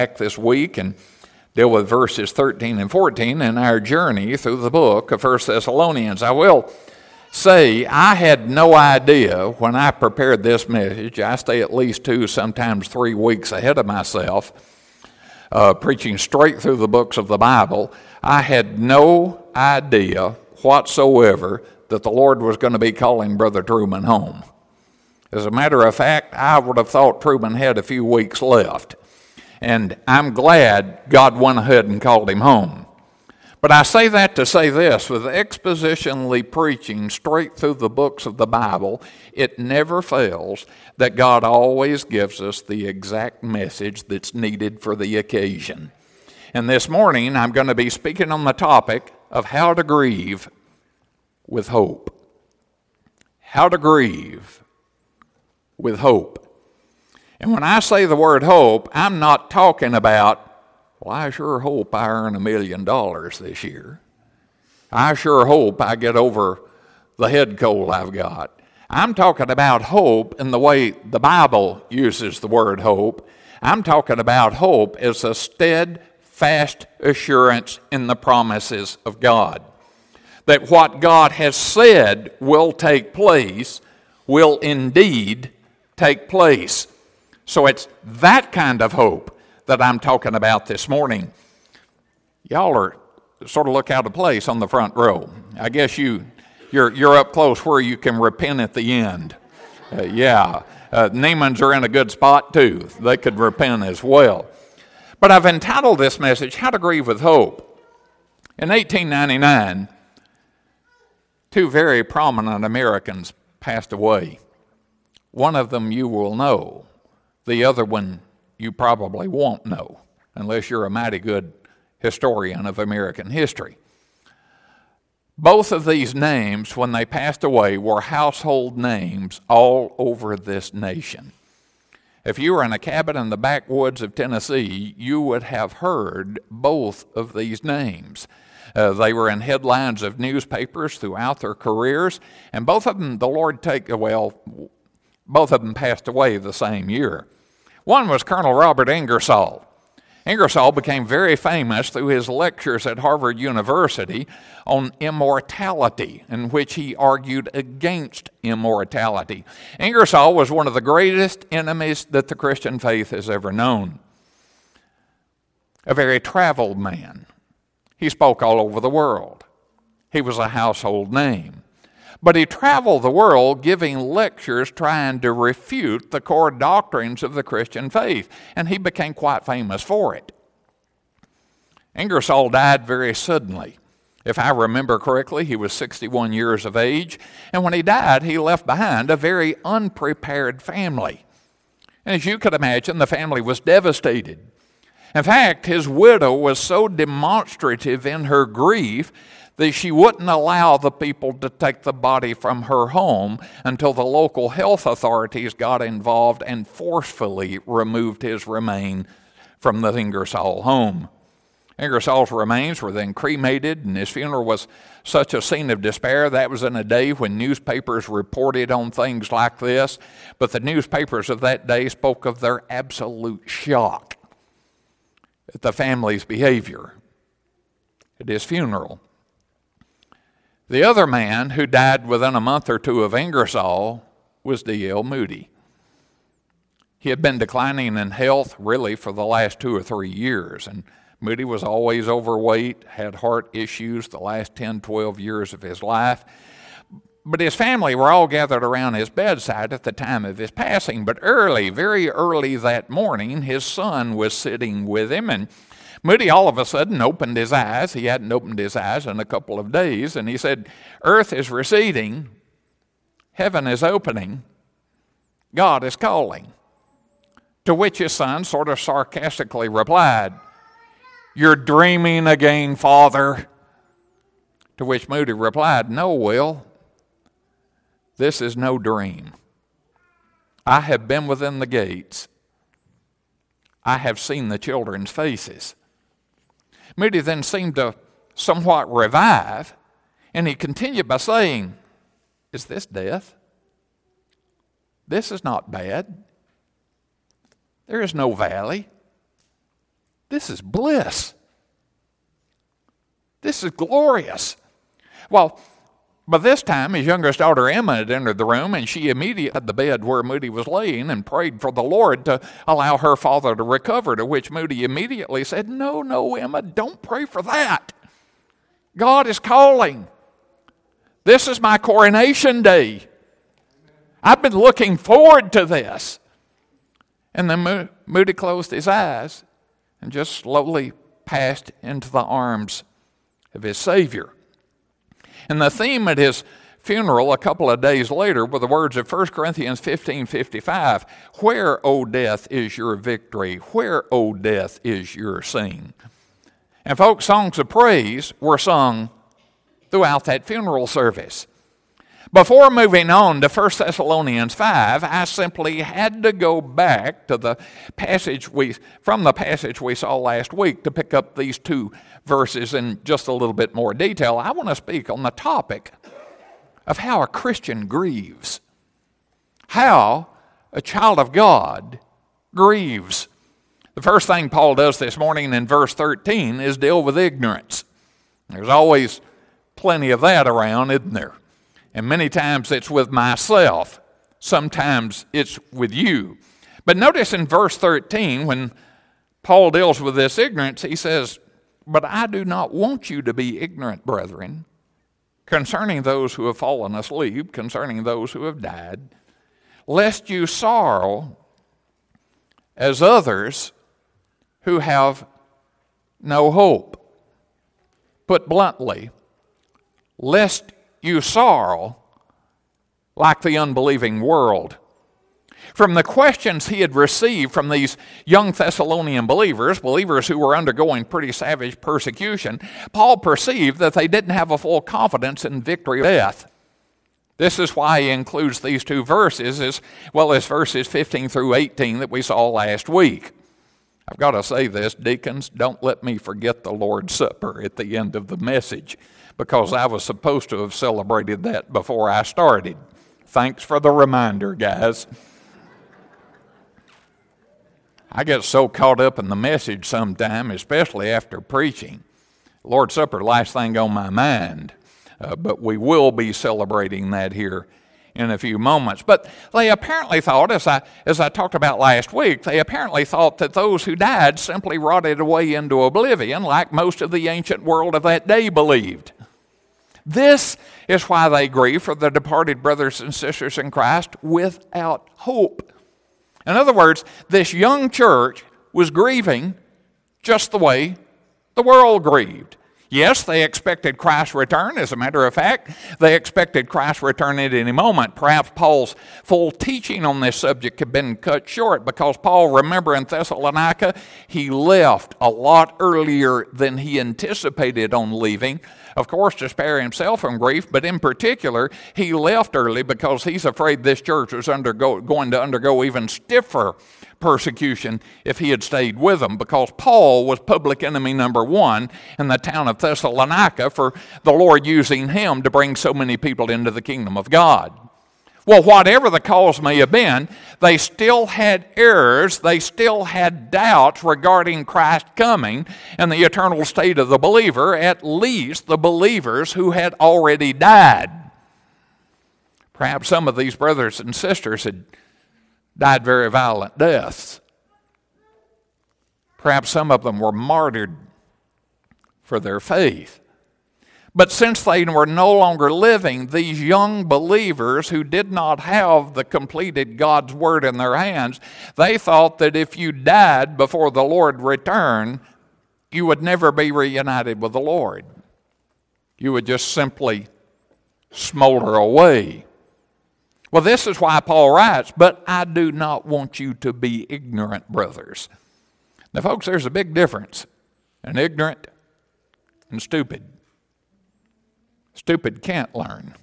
back this week and deal with verses 13 and 14 in our journey through the book of 1 Thessalonians. I will say I had no idea when I prepared this message. I stay at least 2, sometimes 3 weeks ahead of myself, preaching straight through the books of the Bible. I had no idea whatsoever that the Lord was going to be calling Brother Truman home. As a matter of fact, I would have thought Truman had a few weeks left. And I'm glad God went ahead and called him home. But I say that to say this, with expositionally preaching straight through the books of the Bible, it never fails that God always gives us the exact message that's needed for the occasion. And this morning, I'm going to be speaking on the topic of how to grieve with hope. How to grieve with hope. And when I say the word hope, I'm not talking about, well, I sure hope I earn $1 million this year. I sure hope I get over the head cold I've got. I'm talking about hope in the way the Bible uses the word hope. I'm talking about hope as a steadfast assurance in the promises of God. That what God has said will take place will indeed take place. So it's that kind of hope that I'm talking about this morning. Y'all are sort of look out of place on the front row. I guess you're up close where you can repent at the end. Neiman's are in a good spot too. They could repent as well. But I've entitled this message, How to Grieve with Hope. In 1899, 2 very prominent Americans passed away. One of them you will know. The other one you probably won't know, unless you're a mighty good historian of American history. Both of these names, when they passed away, were household names all over this nation. If you were in a cabin in the backwoods of Tennessee, you would have heard both of these names. They were in headlines of newspapers throughout their careers, and both of them, both of them passed away the same year. One was Colonel Robert Ingersoll. Ingersoll became very famous through his lectures at Harvard University on immortality, in which he argued against immortality. Ingersoll was one of the greatest enemies that the Christian faith has ever known. A very traveled man. He spoke all over the world. He was a household name. But he traveled the world giving lectures trying to refute the core doctrines of the Christian faith, and he became quite famous for it. Ingersoll died very suddenly. If I remember correctly, he was 61 years of age, and when he died, he left behind a very unprepared family. And as you could imagine, the family was devastated. In fact, his widow was so demonstrative in her grief that she wouldn't allow the people to take the body from her home until the local health authorities got involved and forcefully removed his remains from the Ingersoll home. Ingersoll's remains were then cremated, and his funeral was such a scene of despair. That was in a day when newspapers reported on things like this, but the newspapers of that day spoke of their absolute shock at the family's behavior at his funeral. The other man who died within a month or two of Ingersoll was D.L. Moody. He had been declining in health really for the last 2 or 3 years, and Moody was always overweight, had heart issues the last 10, 12 years of his life. But his family were all gathered around his bedside at the time of his passing. But very early that morning, his son was sitting with him, and Moody all of a sudden opened his eyes. He hadn't opened his eyes in a couple of days, and he said, "Earth is receding, heaven is opening, God is calling." To which his son sort of sarcastically replied, "You're dreaming again, Father." To which Moody replied, "No, Will, this is no dream. I have been within the gates. I have seen the children's faces." Moody then seemed to somewhat revive, and he continued by saying, "Is this death? This is not bad. There is no valley. This is bliss. This is glorious. Well, by this time, his youngest daughter Emma had entered the room, and she immediately had the bed where Moody was laying and prayed for the Lord to allow her father to recover, to which Moody immediately said, No, Emma, don't pray for that. God is calling. This is my coronation day. I've been looking forward to this. And then Moody closed his eyes and just slowly passed into the arms of his Savior. And the theme at his funeral a couple of days later were the words of 1 Corinthians 15:55, Where, O death, is your victory? Where, O death, is your sting? And folks, songs of praise were sung throughout that funeral service. Before moving on to 1 Thessalonians 5, I simply had to go back to the passage from the passage we saw last week to pick up these two verses in just a little bit more detail. I want to speak on the topic of how a Christian grieves, how a child of God grieves. The first thing Paul does this morning in verse 13 is deal with ignorance. There's always plenty of that around, isn't there? And many times it's with myself. Sometimes it's with you. But notice in verse 13, when Paul deals with this ignorance, he says, But I do not want you to be ignorant, brethren, concerning those who have fallen asleep, concerning those who have died, lest you sorrow as others who have no hope. Put bluntly, lest you sorrow like the unbelieving world. From the questions he had received from these young Thessalonian believers who were undergoing pretty savage persecution, Paul perceived that they didn't have a full confidence in victory over death. This is why he includes these two verses as well as verses 15 through 18 that we saw last week. I've got to say this, deacons, don't let me forget the Lord's Supper at the end of the message, because I was supposed to have celebrated that before I started. Thanks for the reminder, guys. I get so caught up in the message sometime, especially after preaching. Lord's Supper, last thing on my mind. But we will be celebrating that here in a few moments. But they apparently thought, as I talked about last week, they apparently thought that those who died simply rotted away into oblivion, like most of the ancient world of that day believed. This is why they grieve for their departed brothers and sisters in Christ without hope. In other words, this young church was grieving just the way the world grieved. Yes, they expected Christ's return. As a matter of fact, they expected Christ's return at any moment. Perhaps Paul's full teaching on this subject had been cut short because Paul, remember in Thessalonica, he left a lot earlier than he anticipated on leaving. Of course, to spare himself from grief, but in particular, he left early because he's afraid this church was going to undergo even stiffer persecution if he had stayed with them, because Paul was public enemy number one in the town of Thessalonica for the Lord using him to bring so many people into the kingdom of God. Well, whatever the cause may have been, they still had errors, they still had doubts regarding Christ's coming and the eternal state of the believer, at least the believers who had already died. Perhaps some of these brothers and sisters had died very violent deaths. Perhaps some of them were martyred for their faith. But since they were no longer living, these young believers who did not have the completed God's Word in their hands, they thought that if you died before the Lord returned, you would never be reunited with the Lord. You would just simply smolder away. Well, this is why Paul writes, but I do not want you to be ignorant, brothers. Now, folks, there's a big difference in ignorant and stupid. Stupid can't learn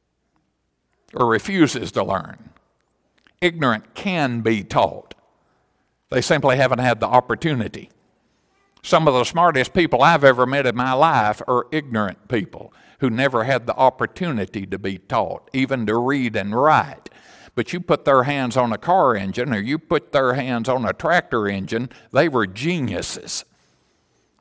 or refuses to learn. Ignorant can be taught. They simply haven't had the opportunity. Some of the smartest people I've ever met in my life are ignorant people who never had the opportunity to be taught, even to read and write. But you put their hands on a car engine or you put their hands on a tractor engine, they were geniuses.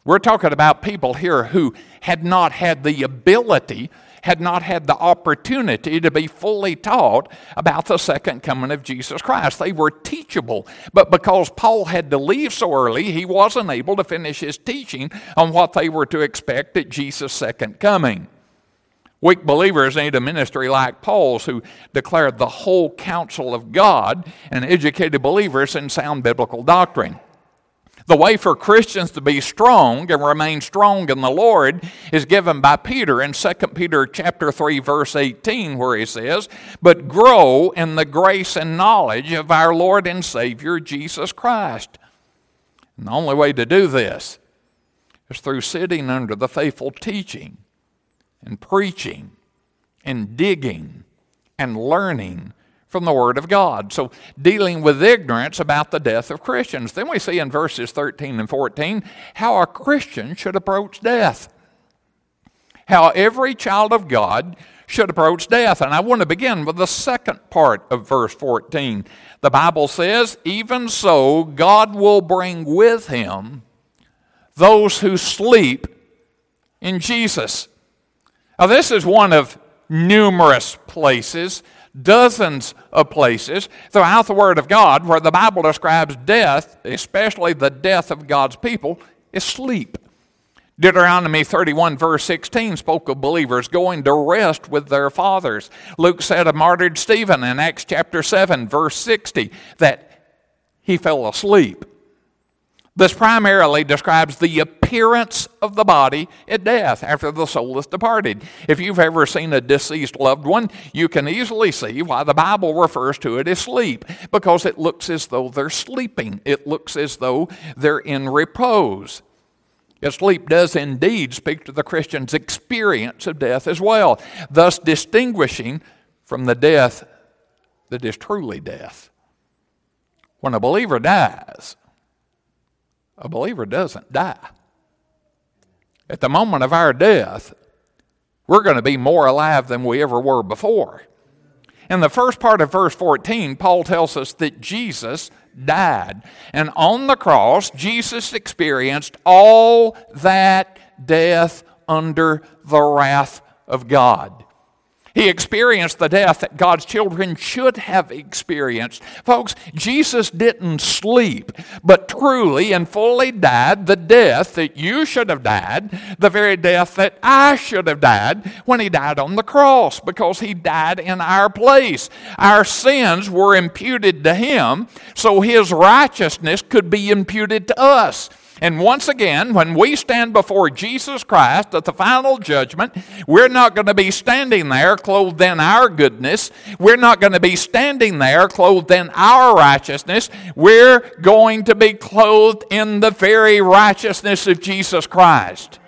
We're talking about people here who had not had the ability, had not had the opportunity to be fully taught about the second coming of Jesus Christ. They were teachable, but because Paul had to leave so early, he wasn't able to finish his teaching on what they were to expect at Jesus' second coming. Weak believers need a ministry like Paul's, who declared the whole counsel of God and educated believers in sound biblical doctrine. The way for Christians to be strong and remain strong in the Lord is given by Peter in 2 Peter chapter 3, verse 18, where he says, "But grow in the grace and knowledge of our Lord and Savior, Jesus Christ." And the only way to do this is through sitting under the faithful teaching and preaching and digging and learning from the Word of God. So dealing with ignorance about the death of Christians. Then we see in verses 13 and 14 how a Christian should approach death. How every child of God should approach death. And I want to begin with the second part of verse 14. The Bible says, "Even so, God will bring with him those who sleep in Jesus." Now this is one of numerous places, dozens of places throughout the Word of God where the Bible describes death, especially the death of God's people, is sleep. Deuteronomy 31 verse 16 spoke of believers going to rest with their fathers. Luke said of martyred Stephen in Acts chapter 7 verse 60 that he fell asleep. This primarily describes the appearance of the body at death after the soul is departed. If you've ever seen a deceased loved one, you can easily see why the Bible refers to it as sleep, because it looks as though they're sleeping. It looks as though they're in repose. Yet sleep does indeed speak to the Christian's experience of death as well, thus distinguishing from the death that is truly death. When a believer dies, a believer doesn't die. At the moment of our death, we're going to be more alive than we ever were before. In the first part of verse 14, Paul tells us that Jesus died. And on the cross, Jesus experienced all that death under the wrath of God. He experienced the death that God's children should have experienced. Folks, Jesus didn't sleep, but truly and fully died the death that you should have died, the very death that I should have died when he died on the cross, because he died in our place. Our sins were imputed to him, so his righteousness could be imputed to us. And once again, when we stand before Jesus Christ at the final judgment, we're not going to be standing there clothed in our goodness. We're not going to be standing there clothed in our righteousness. We're going to be clothed in the very righteousness of Jesus Christ.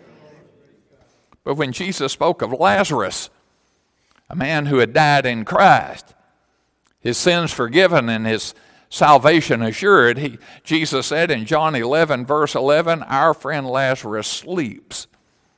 But when Jesus spoke of Lazarus, a man who had died in Christ, his sins forgiven and his salvation assured, Jesus said in John 11, verse 11, "Our friend Lazarus sleeps,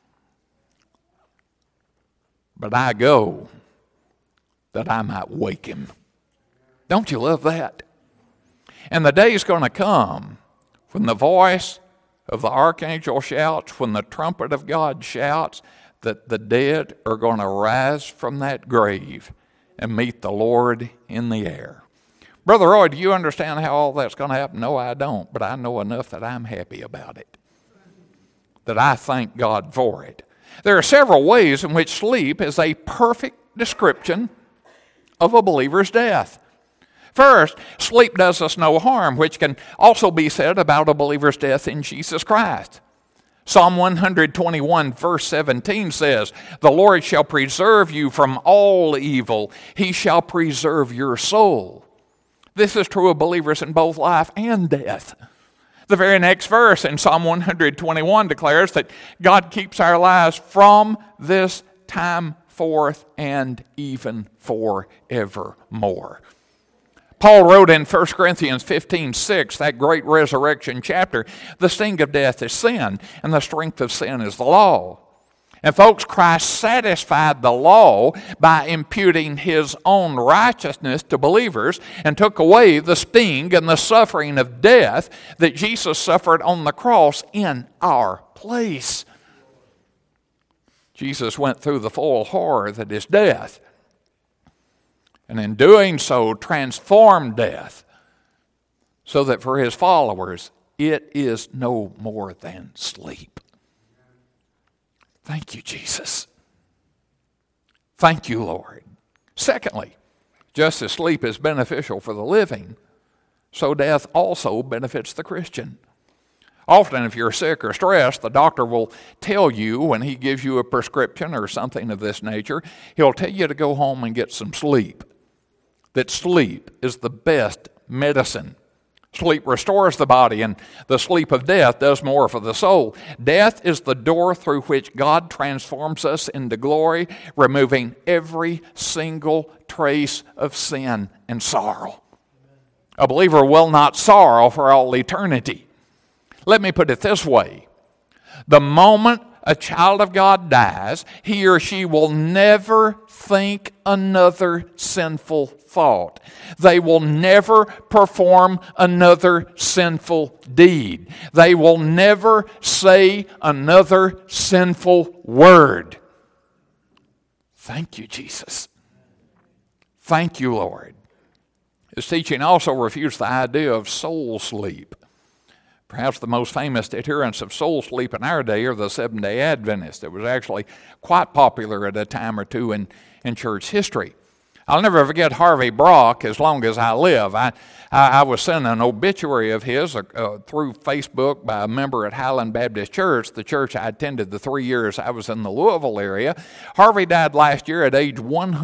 but I go that I might wake him." Don't you love that? And the day's going to come when the voice of the archangel shouts, when the trumpet of God shouts, that the dead are going to rise from that grave and meet the Lord in the air. Brother Roy, do you understand how all that's going to happen? No, I don't, but I know enough that I'm happy about it, that I thank God for it. There are several ways in which sleep is a perfect description of a believer's death. First, sleep does us no harm, which can also be said about a believer's death in Jesus Christ. Psalm 121 verse 17 says, "The Lord shall preserve you from all evil. He shall preserve your soul." This is true of believers in both life and death. The very next verse in Psalm 121 declares that God keeps our lives from this time forth and even forevermore. Paul wrote in 1 Corinthians 15:6, that great resurrection chapter, "The sting of death is sin, and the strength of sin is the law." And folks, Christ satisfied the law by imputing his own righteousness to believers and took away the sting and the suffering of death that Jesus suffered on the cross in our place. Jesus went through the full horror that is death, and in doing so transformed death so that for his followers it is no more than sleep. Thank you, Jesus. Thank you, Lord. Secondly, just as sleep is beneficial for the living, so death also benefits the Christian. Often if you're sick or stressed, the doctor will tell you when he gives you a prescription or something of this nature, he'll tell you to go home and get some sleep. That sleep is the best medicine. Sleep restores the body, and the sleep of death does more for the soul. Death is the door through which God transforms us into glory, removing every single trace of sin and sorrow. A believer will not sorrow for all eternity. Let me put it this way. The moment a child of God dies, he or she will never think another sinful thought. They will never perform another sinful deed. They will never say another sinful word. Thank you, Jesus. Thank you, Lord. His teaching also refutes the idea of soul sleep. Perhaps the most famous adherents of soul sleep in our day are the Seventh-day Adventists. It was actually quite popular at a time or two in church history. I'll never forget Harvey Brock as long as I live. I was sent an obituary of his through Facebook by a member at Highland Baptist Church, the church I attended the 3 years I was in the Louisville area. Harvey died last year at age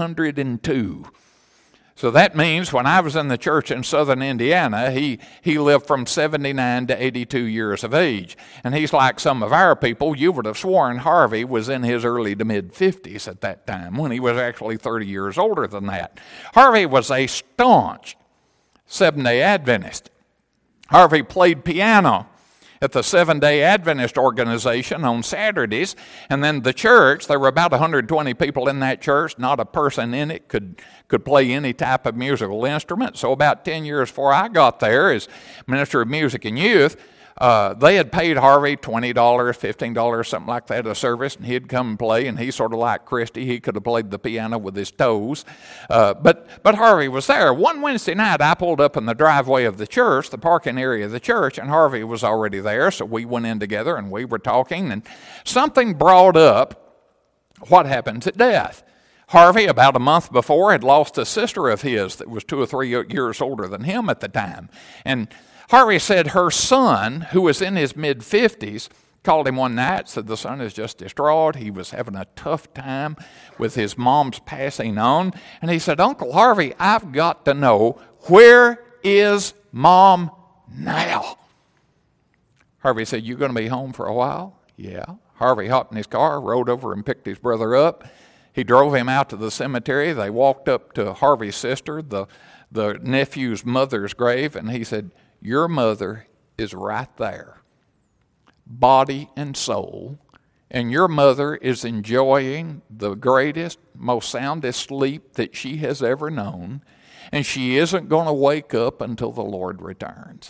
102. So that means when I was in the church in southern Indiana, he lived from 79 to 82 years of age. And he's like some of our people. You would have sworn Harvey was in his early to mid-50s at that time, when he was actually 30 years older than that. Harvey was a staunch Seventh-day Adventist. Harvey played piano at the Seventh-day Adventist organization on Saturdays, and then the church, there were about 120 people in that church, not a person in it could play any type of musical instrument. So about 10 years before I got there as Minister of Music and Youth, they had paid Harvey $20, $15, something like that a service, and he'd come and play, and he's sort of like Christy. He could have played the piano with his toes. But Harvey was there. One Wednesday night, I pulled up in the driveway of the church, the parking area of the church, and Harvey was already there, so we went in together, and we were talking, and something brought up what happens at death. Harvey, about a month before, had lost a sister of his that was 2 or 3 years older than him at the time. And Harvey said her son, who was in his mid-50s, called him one night, said the son is just distraught. He was having a tough time with his mom's passing on. And he said, Uncle Harvey, I've got to know, where is Mom now? Harvey said, you going to be home for a while? Yeah. Harvey hopped in his car, rode over and picked his brother up. He drove him out to the cemetery. They walked up to Harvey's sister, the nephew's mother's grave, and he said, your mother is right there, body and soul, and your mother is enjoying the greatest, most soundest sleep that she has ever known, and she isn't going to wake up until the Lord returns.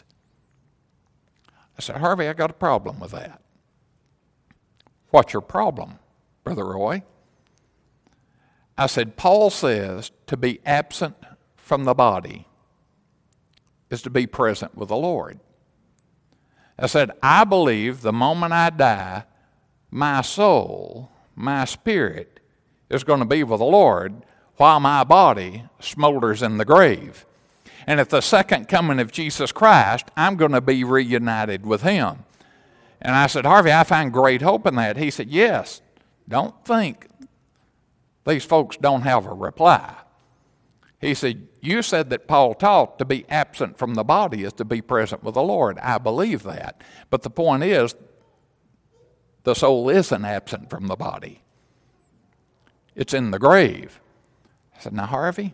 I said, Harvey, I got a problem with that. What's your problem, Brother Roy? I said, Paul says to be absent from the body is to be present with the Lord. I said, I believe the moment I die, my soul, my spirit is going to be with the Lord while my body smolders in the grave. And at the second coming of Jesus Christ, I'm going to be reunited with him. And I said, Harvey, I find great hope in that. He said, yes, don't think these folks don't have a reply. He said, you said that Paul taught to be absent from the body is to be present with the Lord. I believe that. But the point is, the soul isn't absent from the body. It's in the grave. I said, now, Harvey,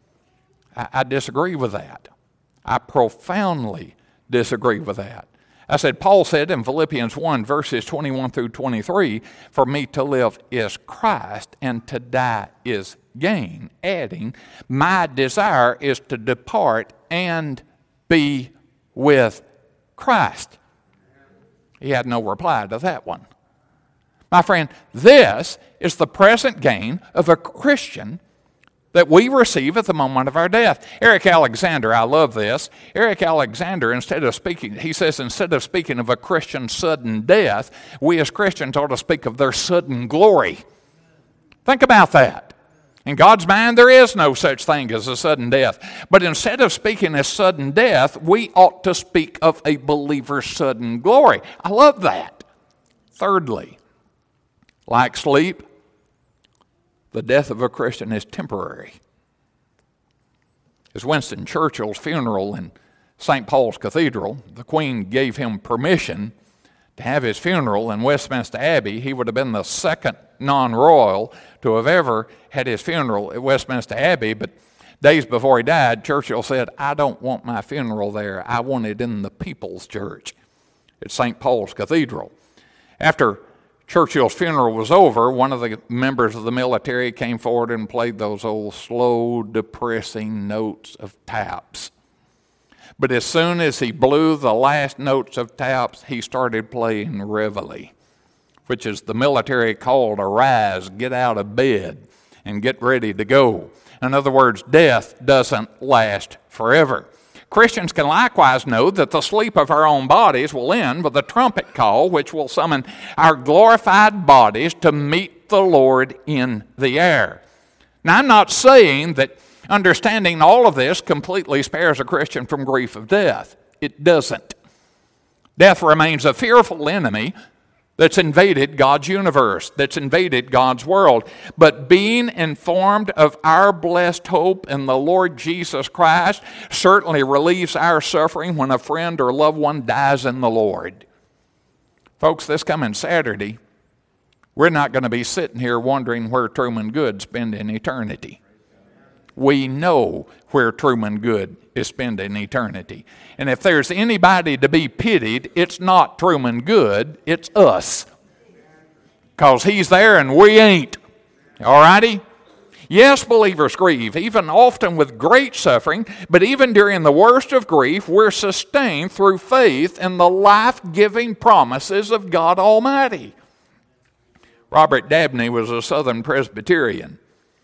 I disagree with that. I profoundly disagree with that. I said, Paul said in Philippians 1, verses 21 through 23, for me to live is Christ and to die is gain, adding, my desire is to depart and be with Christ. He had no reply to that one. My friend, this is the present gain of a Christian that we receive at the moment of our death. Eric Alexander, I love this. Eric Alexander, instead of speaking of a Christian's sudden death, we as Christians ought to speak of their sudden glory. Think about that. In God's mind, there is no such thing as a sudden death. But instead of speaking of sudden death, we ought to speak of a believer's sudden glory. I love that. Thirdly, like sleep, the death of a Christian is temporary. At Winston Churchill's funeral in St. Paul's Cathedral, the Queen gave him permission to have his funeral in Westminster Abbey. He would have been the second non-royal to have ever had his funeral at Westminster Abbey, but days before he died, Churchill said, I don't want my funeral there. I want it in the People's Church at St. Paul's Cathedral. After Churchill's funeral was over, one of the members of the military came forward and played those old slow, depressing notes of taps. But as soon as he blew the last notes of taps, he started playing Reveille, which is the military call to rise, get out of bed, and get ready to go. In other words, death doesn't last forever. Christians can likewise know that the sleep of our own bodies will end with a trumpet call, which will summon our glorified bodies to meet the Lord in the air. Now, I'm not saying that understanding all of this completely spares a Christian from grief of death. It doesn't. Death remains a fearful enemy that's invaded God's universe, that's invaded God's world. But being informed of our blessed hope in the Lord Jesus Christ certainly relieves our suffering when a friend or loved one dies in the Lord. Folks, this coming Saturday, we're not going to be sitting here wondering where Truman Good spending eternity. We know where Truman Good is spending eternity. And if there's anybody to be pitied, it's not Truman Good, it's us. Because he's there and we ain't. All righty? Yes, believers grieve, even often with great suffering, but even during the worst of grief, we're sustained through faith in the life-giving promises of God Almighty. Robert Dabney was a Southern Presbyterian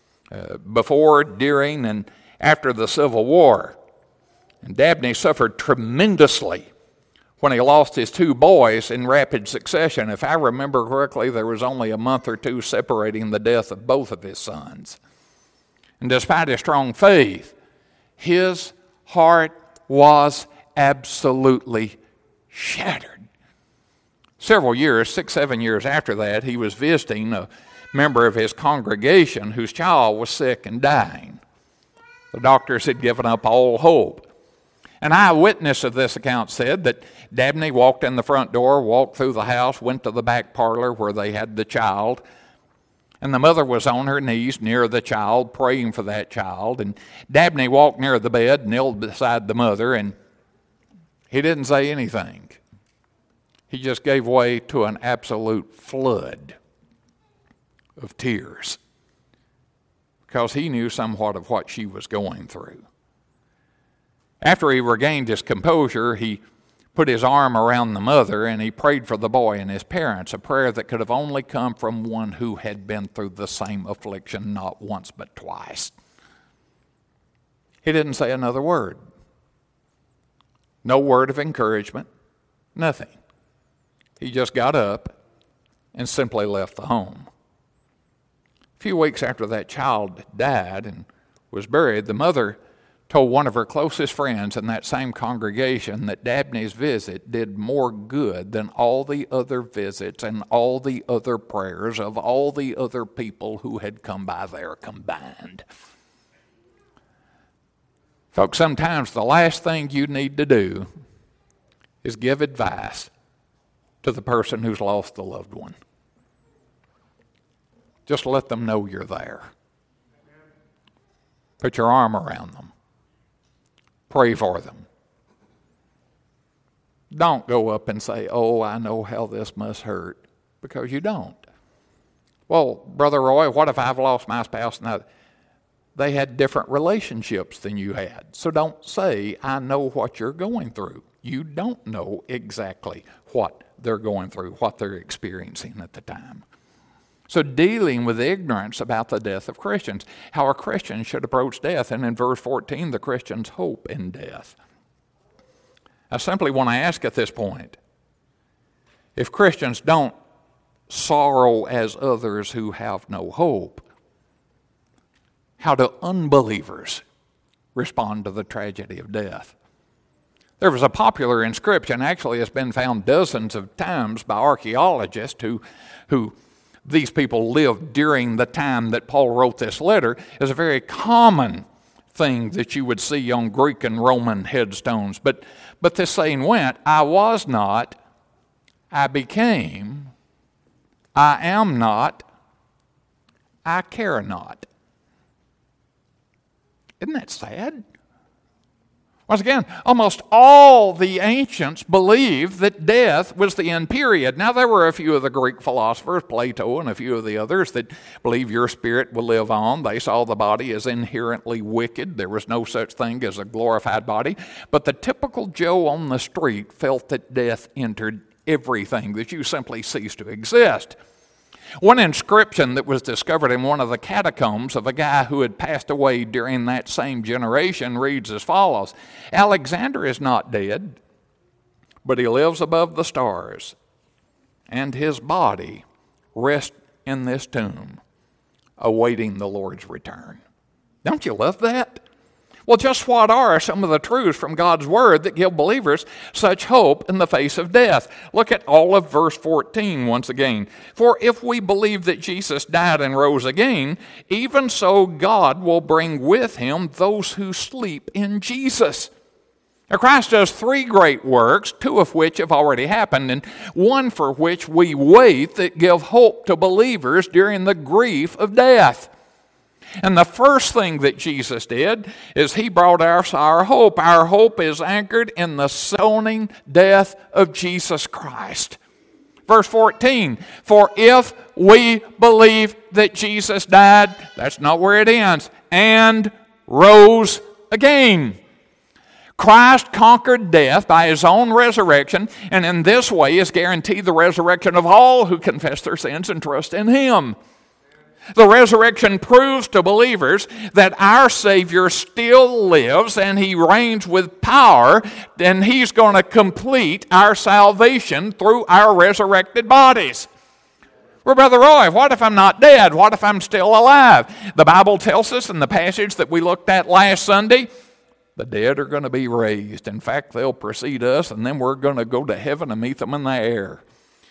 before, during, and after the Civil War. And Dabney suffered tremendously when he lost his two boys in rapid succession. If I remember correctly, there was only a month or two separating the death of both of his sons. And despite his strong faith, his heart was absolutely shattered. Several years, 6, 7 years after that, he was visiting a member of his congregation whose child was sick and dying. The doctors had given up all hope. An eyewitness of this account said that Dabney walked in the front door, walked through the house, went to the back parlor where they had the child, and the mother was on her knees near the child, praying for that child, and Dabney walked near the bed, knelt beside the mother, and he didn't say anything. He just gave way to an absolute flood of tears because he knew somewhat of what she was going through. After he regained his composure, he put his arm around the mother and he prayed for the boy and his parents, a prayer that could have only come from one who had been through the same affliction not once but twice. He didn't say another word. No word of encouragement, nothing. He just got up and simply left the home. A few weeks after that child died and was buried, the mother told one of her closest friends in that same congregation that Dabney's visit did more good than all the other visits and all the other prayers of all the other people who had come by there combined. Folks, sometimes the last thing you need to do is give advice to the person who's lost a loved one. Just let them know you're there. Put your arm around them. Pray for them. Don't go up and say, oh, I know how this must hurt, because you don't. Well, Brother Roy, what if I've lost my spouse? Now, they had different relationships than you had. So don't say, I know what you're going through. You don't know exactly what they're going through, what they're experiencing at the time. So dealing with ignorance about the death of Christians, how a Christian should approach death, and in verse 14, the Christian's hope in death. I simply want to ask at this point, if Christians don't sorrow as others who have no hope, how do unbelievers respond to the tragedy of death? There was a popular inscription, actually it's been found dozens of times by archaeologists who these people lived during the time that Paul wrote this letter. Is a very common thing that you would see on Greek and Roman headstones. But this saying went, I was not, I became, I am not, I care not. Isn't that sad? Once again, almost all the ancients believed that death was the end period. Now, there were a few of the Greek philosophers, Plato and a few of the others, that believe your spirit will live on. They saw the body as inherently wicked. There was no such thing as a glorified body. But the typical Joe on the street felt that death entered everything, that you simply ceased to exist. One inscription that was discovered in one of the catacombs of a guy who had passed away during that same generation reads as follows: Alexander is not dead, but he lives above the stars, and his body rests in this tomb, awaiting the Lord's return. Don't you love that? Well, just what are some of the truths from God's Word that give believers such hope in the face of death? Look at all of verse 14 once again. For if we believe that Jesus died and rose again, even so God will bring with him those who sleep in Jesus. Now, Christ does 3 great works, 2 of which have already happened, and 1 for which we wait, that give hope to believers during the grief of death. And the first thing that Jesus did is he brought us our hope. Our hope is anchored in the stoning death of Jesus Christ. Verse 14, for if we believe that Jesus died, that's not where it ends, and rose again. Christ conquered death by his own resurrection, and in this way is guaranteed the resurrection of all who confess their sins and trust in him. The resurrection proves to believers that our Savior still lives and he reigns with power, and he's going to complete our salvation through our resurrected bodies. Well, Brother Roy, what if I'm not dead? What if I'm still alive? The Bible tells us in the passage that we looked at last Sunday, the dead are going to be raised. In fact, they'll precede us, and then we're going to go to heaven and meet them in the air.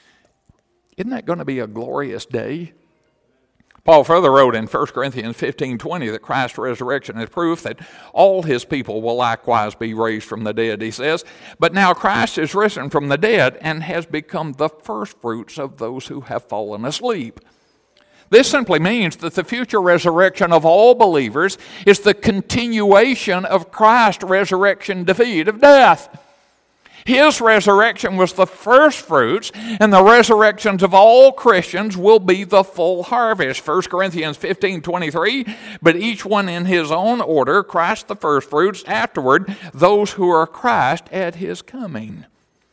Isn't that going to be a glorious day? Paul further wrote in 1 Corinthians 15:20 that Christ's resurrection is proof that all his people will likewise be raised from the dead, he says. But now Christ is risen from the dead and has become the firstfruits of those who have fallen asleep. This simply means that the future resurrection of all believers is the continuation of Christ's resurrection defeat of death. His resurrection was the first fruits, and the resurrections of all Christians will be the full harvest. 1 Corinthians 15:23, but each one in his own order, Christ the first fruits, afterward those who are Christ at his coming.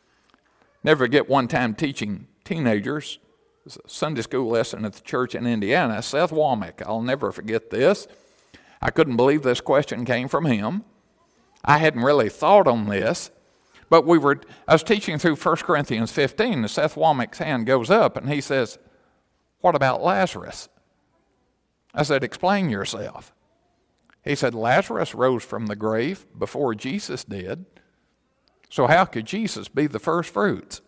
Never forget one time teaching teenagers, it was a Sunday school lesson at the church in Indiana, Seth Womack, I'll never forget this. I couldn't believe this question came from him. I hadn't really thought on this. But I was teaching through 1 Corinthians 15, and Seth Womack's hand goes up, and he says, what about Lazarus? I said, explain yourself. He said, Lazarus rose from the grave before Jesus did, so how could Jesus be the first fruits?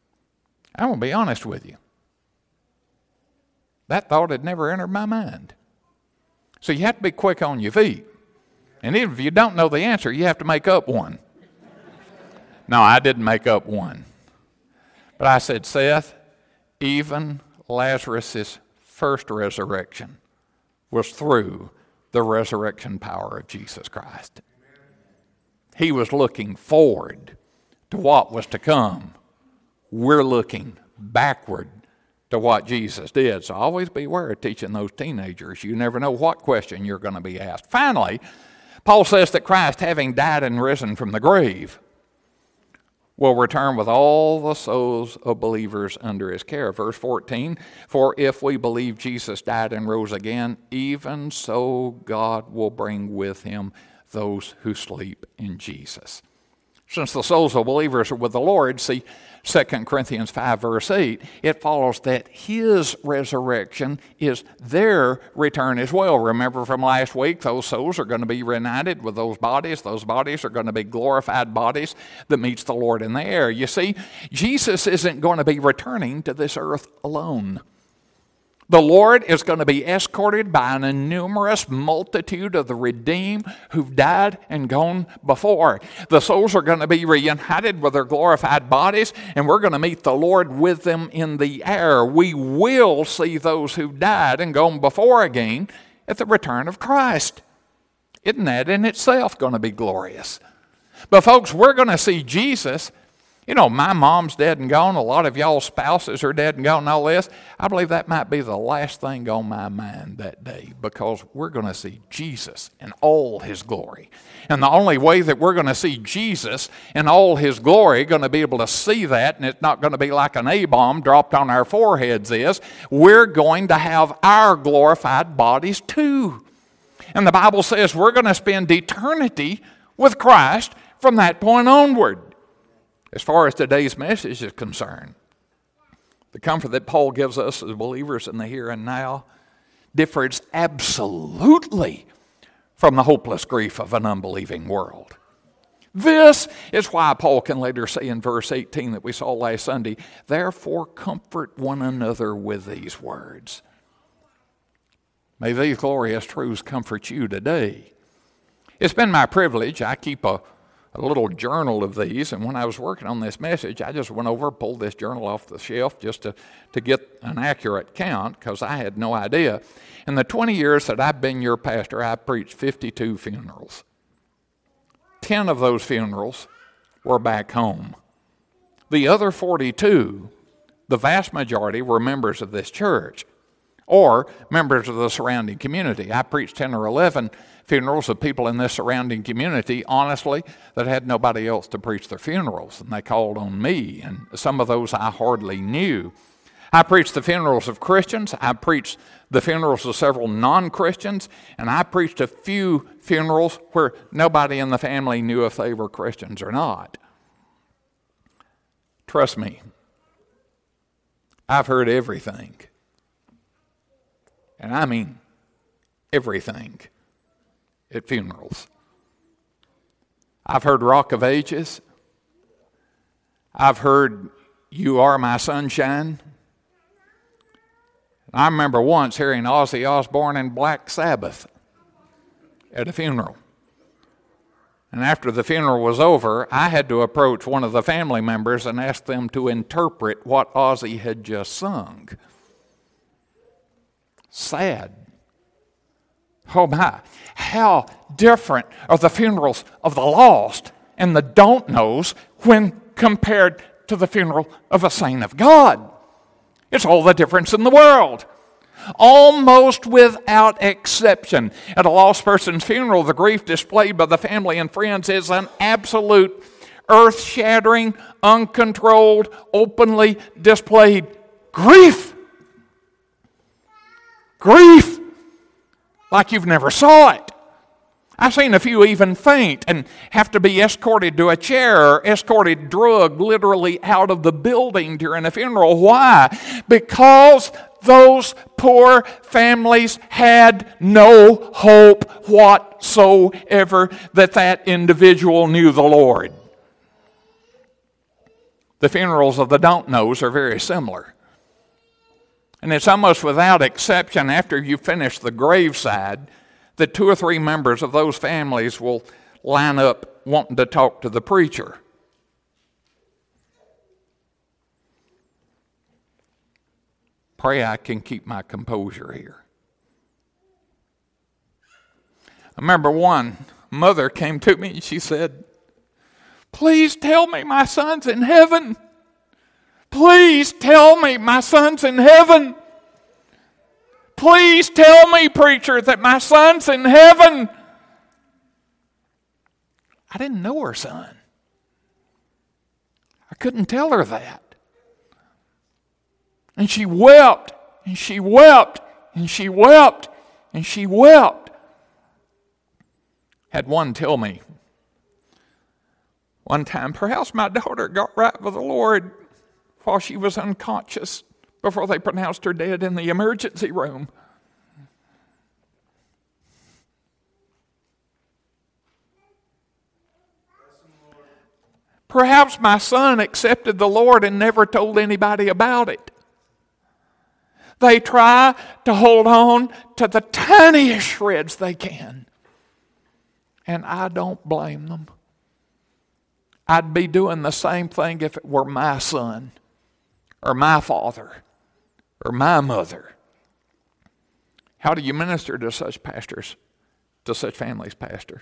I'm going to be honest with you. That thought had never entered my mind. So you have to be quick on your feet. And even if you don't know the answer, you have to make up one. No, I didn't make up one. But I said, Seth, even Lazarus' first resurrection was through the resurrection power of Jesus Christ. He was looking forward to what was to come. We're looking backward to what Jesus did. So always beware of teaching those teenagers. You never know what question you're going to be asked. Finally, Paul says that Christ, having died and risen from the grave, will return with all the souls of believers under his care. Verse 14, for if we believe Jesus died and rose again, even so God will bring with him those who sleep in Jesus. Since the souls of believers are with the Lord, see 2 Corinthians 5 verse 8, it follows that his resurrection is their return as well. Remember from last week, those souls are going to be reunited with those bodies. Those bodies are going to be glorified bodies that meets the Lord in the air. You see, Jesus isn't going to be returning to this earth alone. The Lord is going to be escorted by an innumerous multitude of the redeemed who've died and gone before. The souls are going to be reunited with their glorified bodies, and we're going to meet the Lord with them in the air. We will see those who've died and gone before again at the return of Christ. Isn't that in itself going to be glorious? But folks, we're going to see Jesus. You know, my mom's dead and gone. A lot of y'all's spouses are dead and gone and all this. I believe that might be the last thing on my mind that day, because we're going to see Jesus in all his glory. And the only way that we're going to see Jesus in all his glory, going to be able to see that, and it's not going to be like an A-bomb dropped on our foreheads, is we're going to have our glorified bodies too. And the Bible says we're going to spend eternity with Christ from that point onward. As far as today's message is concerned, the comfort that Paul gives us as believers in the here and now differs absolutely from the hopeless grief of an unbelieving world. This is why Paul can later say in verse 18 that we saw last Sunday, therefore comfort one another with these words. May these glorious truths comfort you today. It's been my privilege. I keep a little journal of these, and when I was working on this message, I just went over, pulled this journal off the shelf just to get an accurate count, because I had no idea. In the 20 years that I've been your pastor, I've preached 52 funerals. 10 of those funerals were back home. The other 42, the vast majority, were members of this church or members of the surrounding community. I preached 10 or 11 funerals of people in this surrounding community, honestly, that had nobody else to preach their funerals, and they called on me, and some of those I hardly knew. I preached the funerals of Christians, I preached the funerals of several non-Christians, and I preached a few funerals where nobody in the family knew if they were Christians or not. Trust me, I've heard everything. And I mean everything at funerals. I've heard Rock of Ages. I've heard You Are My Sunshine. I remember once hearing Ozzy Osbourne and Black Sabbath at a funeral. And after the funeral was over, I had to approach one of the family members and ask them to interpret what Ozzy had just sung. Sad. Oh my, how different are the funerals of the lost and the don't-knows when compared to the funeral of a saint of God. It's all the difference in the world. Almost without exception, at a lost person's funeral, the grief displayed by the family and friends is an absolute, earth-shattering, uncontrolled, openly displayed grief. Grief like you've never saw it. I've seen a few even faint and have to be escorted to a chair or escorted, drugged literally out of the building during a funeral. Why? Because those poor families had no hope whatsoever that that individual knew the Lord. The funerals of the don't-knows are very similar. And it's almost without exception, after you finish the graveside, that 2 or 3 members of those families will line up wanting to talk to the preacher. Pray I can keep my composure here. I remember one mother came to me and she said, Please tell me my son's in heaven. Please tell me my son's in heaven. Please tell me, preacher, that my son's in heaven. I didn't know her son. I couldn't tell her that. And she wept, and she wept, and she wept, and she wept. Had one tell me one time, perhaps my daughter got right with the Lord while she was unconscious before they pronounced her dead in the emergency room. Perhaps my son accepted the Lord and never told anybody about it. They try to hold on to the tiniest shreds they can. And I don't blame them. I'd be doing the same thing if it were my son, or my father, or my mother. How do you minister to such pastors, to such families, Pastor?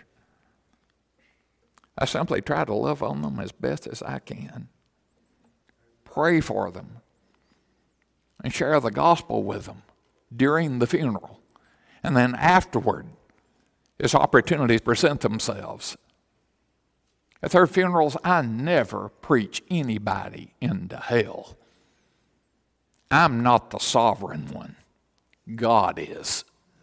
I simply try to love on them as best as I can. Pray for them. And share the gospel with them during the funeral. And then afterward, as opportunities present themselves. At their funerals, I never preach anybody into hell. I'm not the sovereign one. God is.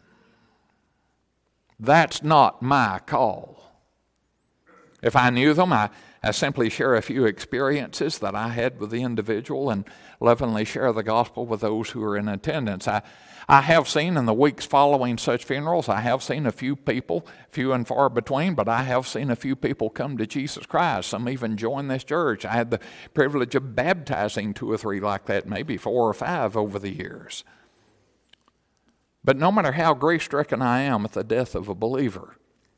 That's not my call. If I knew them, I simply share a few experiences that I had with the individual and lovingly share the gospel with those who are in attendance. I have seen in the weeks following such funerals, I have seen a few people, few and far between, but I have seen a few people come to Jesus Christ. Some even join this church. I had the privilege of baptizing 2 or 3 like that, maybe 4 or 5 over the years. But no matter how grief-stricken I am at the death of a believer,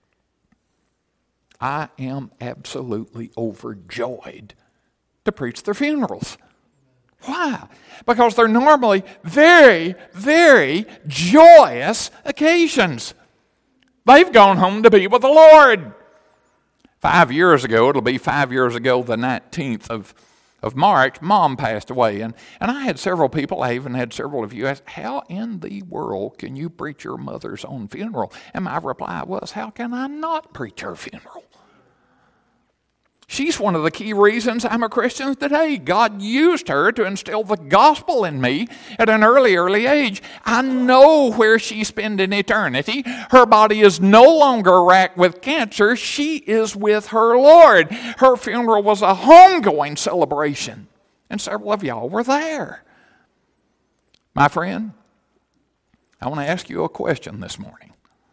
I am absolutely overjoyed to preach their funerals. Why? Because they're normally very, very joyous occasions. They've gone home to be with the Lord. 5 years ago, it'll be 5 years ago, the 19th of March, Mom passed away. And I had several people, I even had several of you ask, how in the world can you preach your mother's own funeral? And my reply was, how can I not preach her funeral? She's one of the key reasons I'm a Christian today. God used her to instill the gospel in me at an early age. I know where she's spending eternity. Her body is no longer racked with cancer. She is with her Lord. Her funeral was a homegoing celebration, and several of y'all were there. My friend, I want to ask you a question this morning.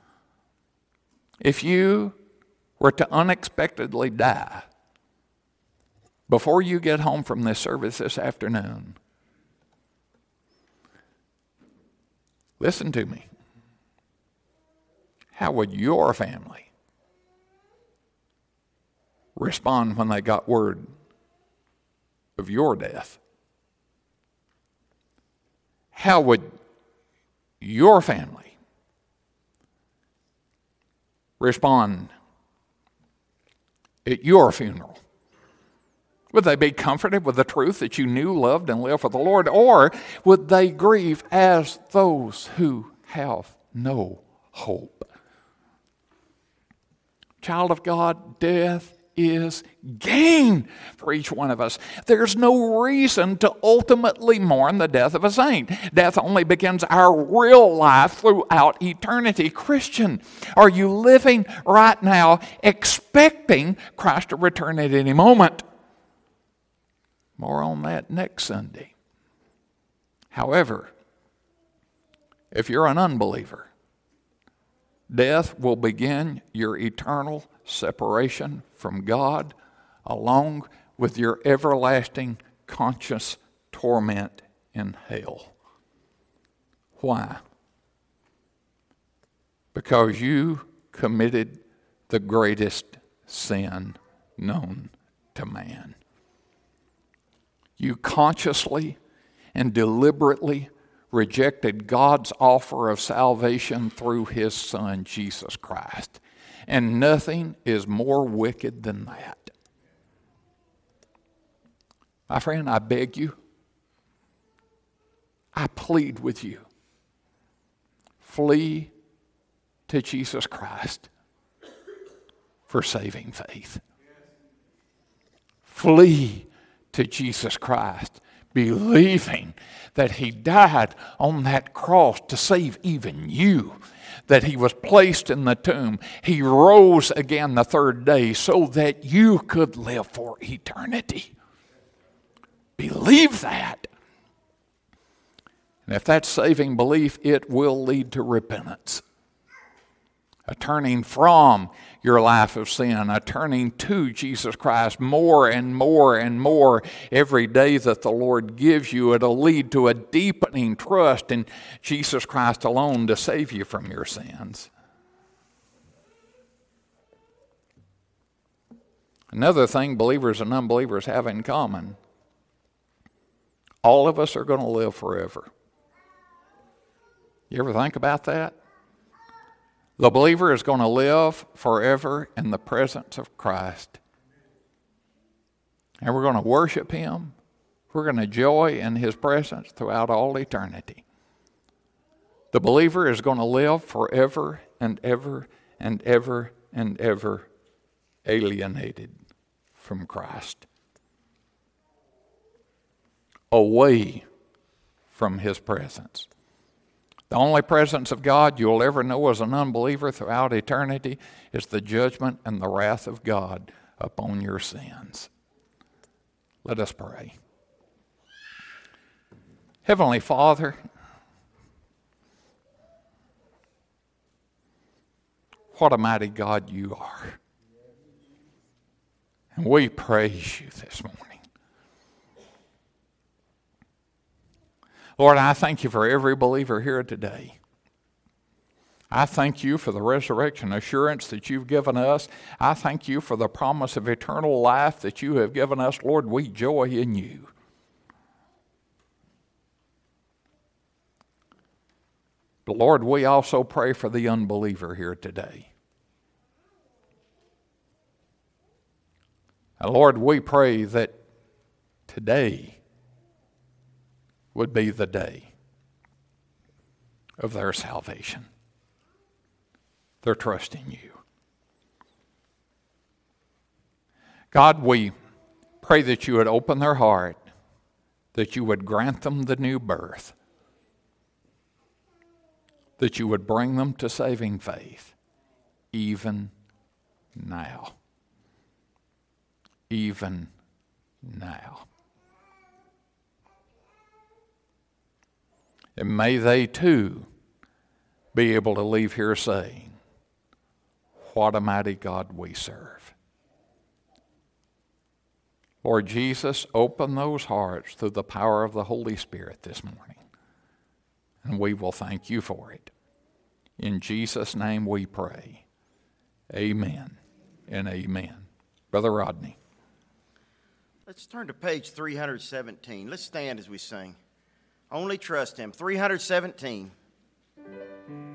If you were to unexpectedly die before you get home from this service this afternoon, listen to me. How would your family respond when they got word of your death? How would your family respond at your funeral? Would they be comforted with the truth that you knew, loved, and lived for the Lord? Or would they grieve as those who have no hope? Child of God, death is gain for each one of us. There's no reason to ultimately mourn the death of a saint. Death only begins our real life throughout eternity. Christian, are you living right now expecting Christ to return at any moment? More on that next Sunday. However, if you're an unbeliever, death will begin your eternal separation from God along with your everlasting conscious torment in hell. Why? Because you committed the greatest sin known to man. You consciously and deliberately rejected God's offer of salvation through His Son, Jesus Christ. And nothing is more wicked than that. My friend, I beg you, I plead with you, flee to Jesus Christ for saving faith. Flee to Jesus Christ, believing that He died on that cross to save even you, that He was placed in the tomb. He rose again the third day so that you could live for eternity. Believe that. And if that's saving belief, it will lead to repentance. A turning from your life of sin, a turning to Jesus Christ more and more and more every day that the Lord gives you. It'll lead to a deepening trust in Jesus Christ alone to save you from your sins. Another thing believers and unbelievers have in common, all of us are going to live forever. You ever think about that? The believer is going to live forever in the presence of Christ. And we're going to worship Him. We're going to joy in His presence throughout all eternity. The believer is going to live forever and ever and ever and ever alienated from Christ. Away from His presence. The only presence of God you'll ever know as an unbeliever throughout eternity is the judgment and the wrath of God upon your sins. Let us pray. Heavenly Father, what a mighty God you are. And we praise you this morning. Lord, I thank you for every believer here today. I thank you for the resurrection assurance that you've given us. I thank you for the promise of eternal life that you have given us. Lord, we joy in you. But Lord, we also pray for the unbeliever here today. And Lord, we pray that today would be the day of their salvation, their trust in you. God, we pray that you would open their heart, that you would grant them the new birth, that you would bring them to saving faith, even now. Even now. And may they too be able to leave here saying, what a mighty God we serve. Lord Jesus, open those hearts through the power of the Holy Spirit this morning. And we will thank you for it. In Jesus' name we pray. Amen and amen. Brother Rodney. Let's turn to page 317. Let's stand as we sing. Only trust Him. 317.